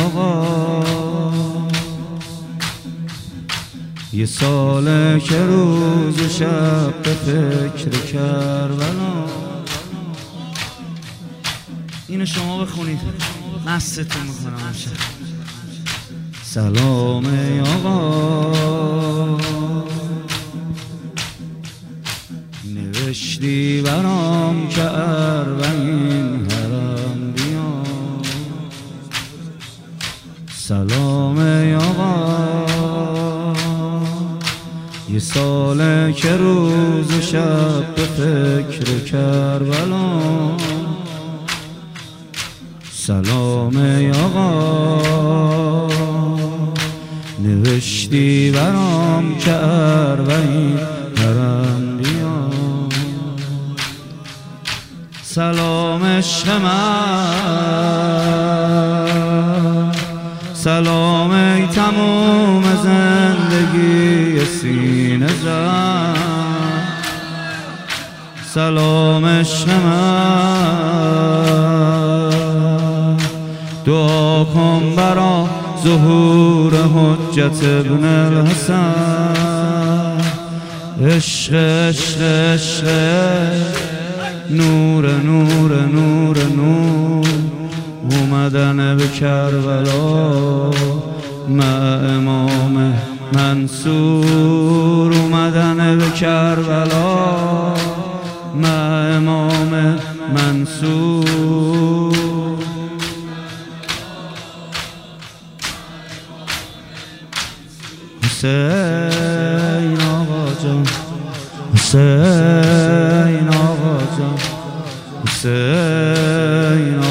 آقا، یه ساله که روز و شب به فکر کربلا. اینو شما بخونید مستتون میکنم امشب. سلام ای آقا، نوشتی برام که اربعین حرم بیا. سلام ای آقا، یه ساله که روز و شب به فکر کربلا. سلام ای آقا، نوشتی برام که اربعین حرم بیا. سلام عشق من، سلام ای تموم زندگی سینه زن. سلام عشق من، دعا کن برا ظهور حجت ابن الحسن. عشق عشق عشق، نور نور نور نور، اومدن به کربلا مع امام منصور. اومدن به کربلا مع امام منصور. حسین آقا جان، حسین آقا جان، حسین